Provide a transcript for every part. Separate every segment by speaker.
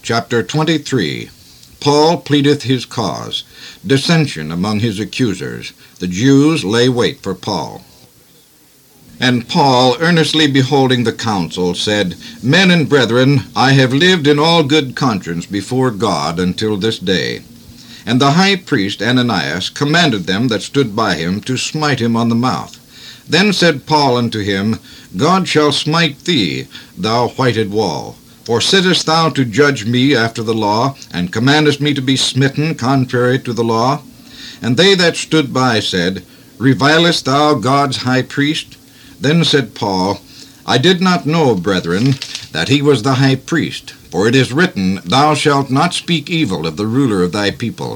Speaker 1: Chapter 23. Paul pleadeth his cause. Dissension among his accusers. The Jews lay wait for Paul. And Paul, earnestly beholding the council, said, Men and brethren, I have lived in all good conscience before God until this day. And the high priest Ananias commanded them that stood by him to smite him on the mouth. Then said Paul unto him, God shall smite thee, thou whited wall. For sittest thou to judge me after the law, and commandest me to be smitten contrary to the law? And they that stood by said, Revilest thou God's high priest? Then said Paul, I did not know, brethren, that he was the high priest, for it is written, Thou shalt not speak evil of the ruler of thy people.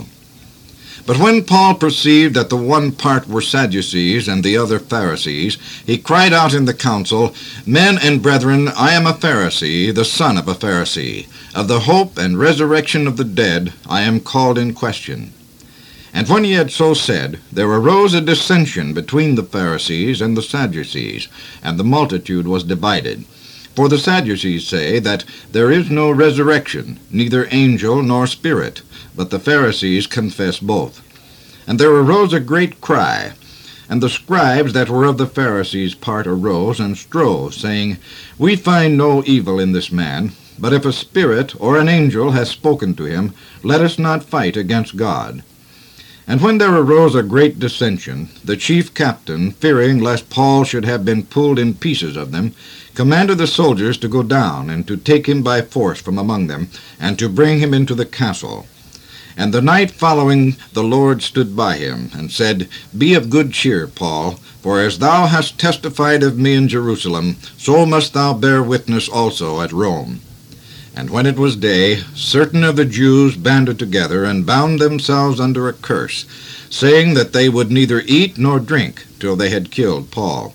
Speaker 1: But when Paul perceived that the one part were Sadducees and the other Pharisees, he cried out in the council, Men and brethren, I am a Pharisee, the son of a Pharisee. Of the hope and resurrection of the dead I am called in question. And when he had so said, there arose a dissension between the Pharisees and the Sadducees, and the multitude was divided. For the Sadducees say that there is no resurrection, neither angel nor spirit, but the Pharisees confess both. And there arose a great cry, and the scribes that were of the Pharisees' part arose and strove, saying, We find no evil in this man, but if a spirit or an angel has spoken to him, let us not fight against God. And when there arose a great dissension, the chief captain, fearing lest Paul should have been pulled in pieces of them, commanded the soldiers to go down, and to take him by force from among them, and to bring him into the castle. And the night following the Lord stood by him, and said, Be of good cheer, Paul, for as thou hast testified of me in Jerusalem, so must thou bear witness also at Rome. And when it was day, certain of the Jews banded together, and bound themselves under a curse, saying that they would neither eat nor drink till they had killed Paul.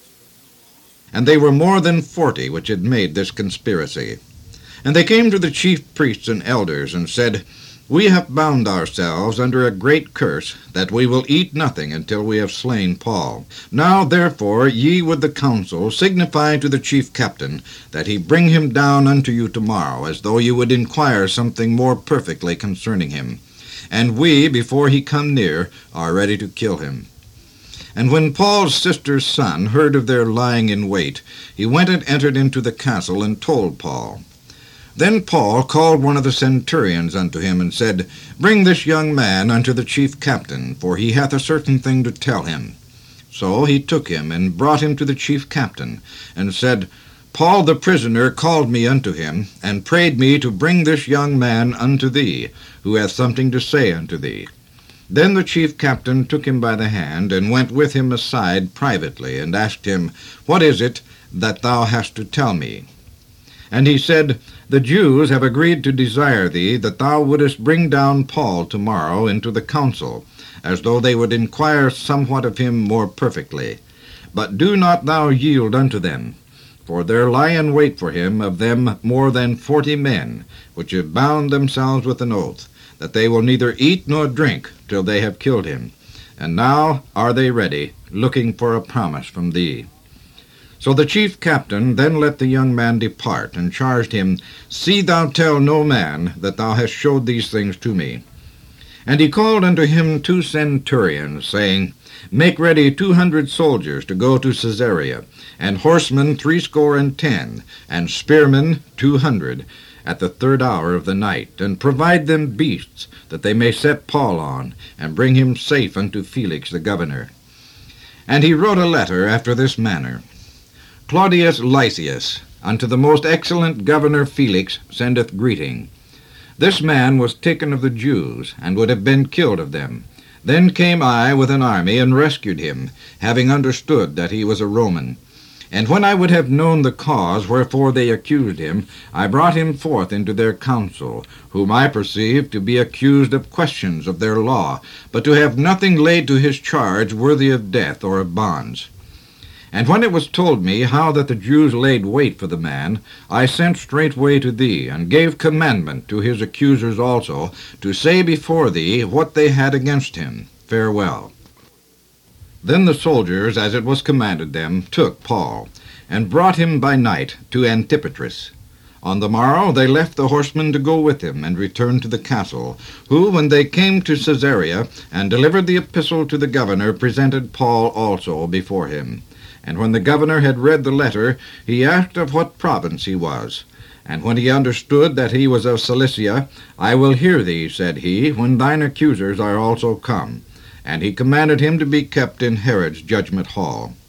Speaker 1: And they were more than 40 which had made this conspiracy. And they came to the chief priests and elders, and said, We have bound ourselves under a great curse, that we will eat nothing until we have slain Paul. Now therefore ye with the council signify to the chief captain, that he bring him down unto you tomorrow, as though you would inquire something more perfectly concerning him. And we, before he come near, are ready to kill him. And when Paul's sister's son heard of their lying in wait, he went and entered into the castle, and told Paul. Then Paul called one of the centurions unto him, and said, Bring this young man unto the chief captain, for he hath a certain thing to tell him. So he took him, and brought him to the chief captain, and said, Paul the prisoner called me unto him, and prayed me to bring this young man unto thee, who hath something to say unto thee. Then the chief captain took him by the hand, and went with him aside privately, and asked him, What is it that thou hast to tell me? And he said, The Jews have agreed to desire thee that thou wouldest bring down Paul tomorrow into the council, as though they would inquire somewhat of him more perfectly. But do not thou yield unto them, for there lie in wait for him of them more than 40 men, which have bound themselves with an oath, that they will neither eat nor drink till they have killed him. And now are they ready, looking for a promise from thee. So the chief captain then let the young man depart, and charged him, See thou tell no man that thou hast showed these things to me. And he called unto him 2 centurions, saying, Make ready 200 soldiers to go to Caesarea, and horsemen 70, and spearmen 200, at the 3rd hour of the night, and provide them beasts, that they may set Paul on, and bring him safe unto Felix the governor. And he wrote a letter after this manner. Claudius Lysias, unto the most excellent governor Felix, sendeth greeting. This man was taken of the Jews, and would have been killed of them. Then came I with an army, and rescued him, having understood that he was a Roman. And when I would have known the cause wherefore they accused him, I brought him forth into their council, whom I perceived to be accused of questions of their law, but to have nothing laid to his charge worthy of death or of bonds. And when it was told me how that the Jews laid wait for the man, I sent straightway to thee, and gave commandment to his accusers also, to say before thee what they had against him. Farewell. Then the soldiers, as it was commanded them, took Paul, and brought him by night to Antipatris. On the morrow they left the horsemen to go with him, and returned to the castle, who, when they came to Caesarea, and delivered the epistle to the governor, presented Paul also before him. And when the governor had read the letter, he asked of what province he was. And when he understood that he was of Cilicia, I will hear thee, said he, when thine accusers are also come. And he commanded him to be kept in Herod's judgment hall.